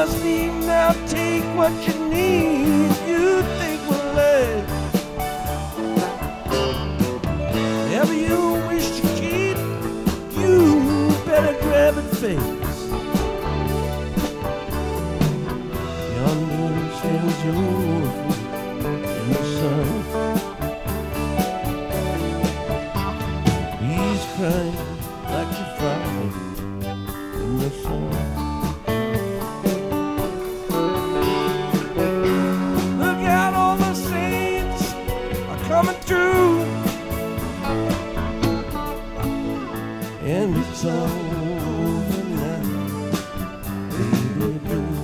must leave now. Take what you need, you think will last. Whatever you wish to keep, you better grab it fast. Yonder stands your in the sun. He's crying like a fire in the sun. Look out, all the saints are coming through, and it's over now, baby blue.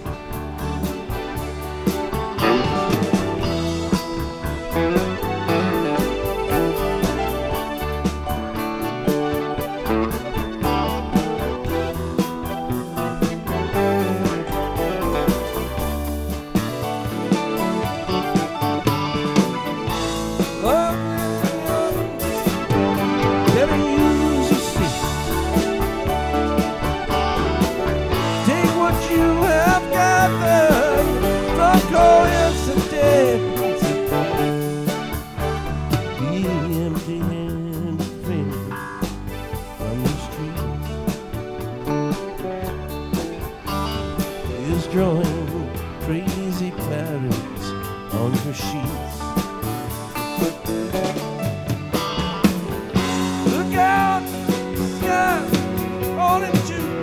Drawing crazy patterns on her sheets. Look out, sky falling too,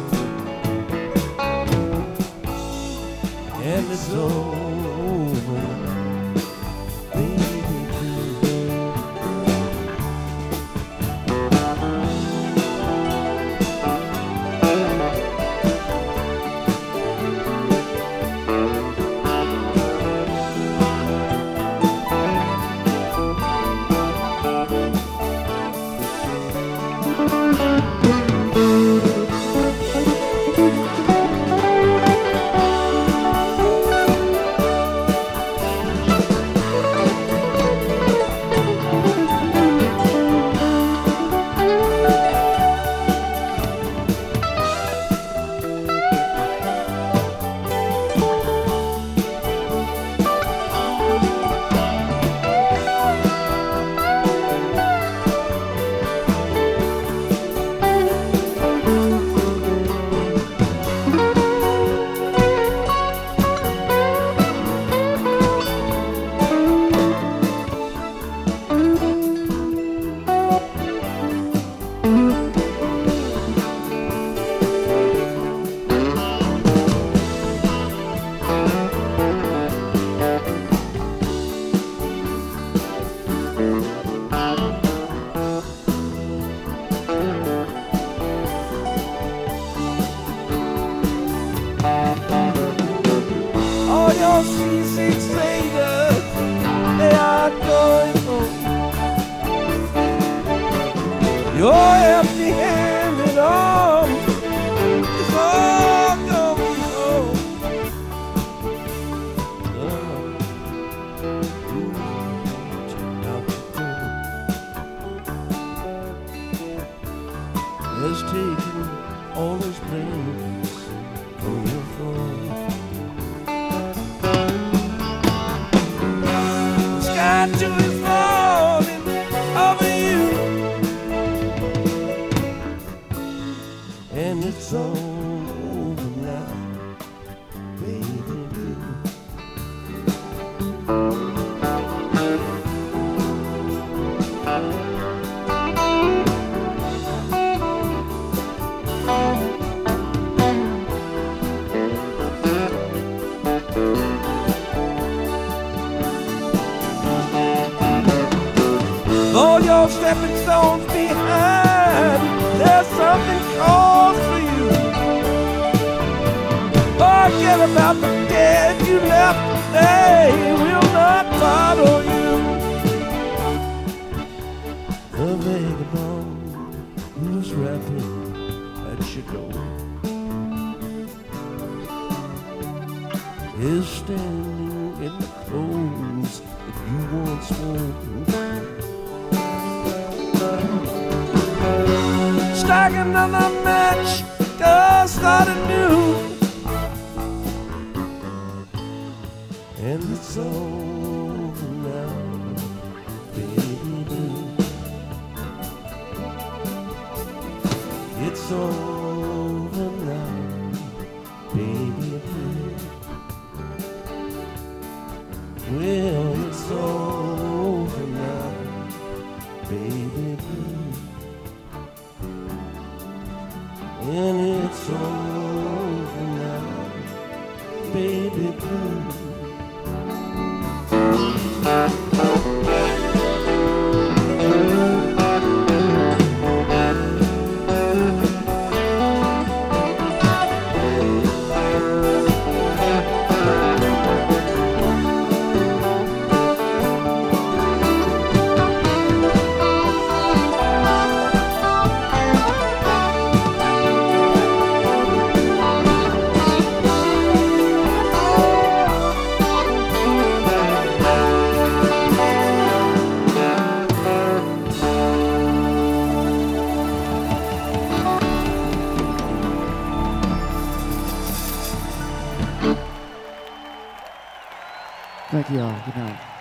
and it's over, baby blue. All your seasick sailors, they are going home. Your empty-handed arm is all going home. Has taken all his brains from your phone. To his falling over you, and it's all over now, baby blue. All your stepping stones behind, there's something calls for you. Forget about the dead you left, they will not follow you. The vagabond who's rapping at your door is standing in the clothes that you once wore. Strike another match, go start anew. and it's over now, baby blue. It's over now, baby blue. Well, it's over now, baby blue. And it's over now, baby blue. Thank you all. Good night.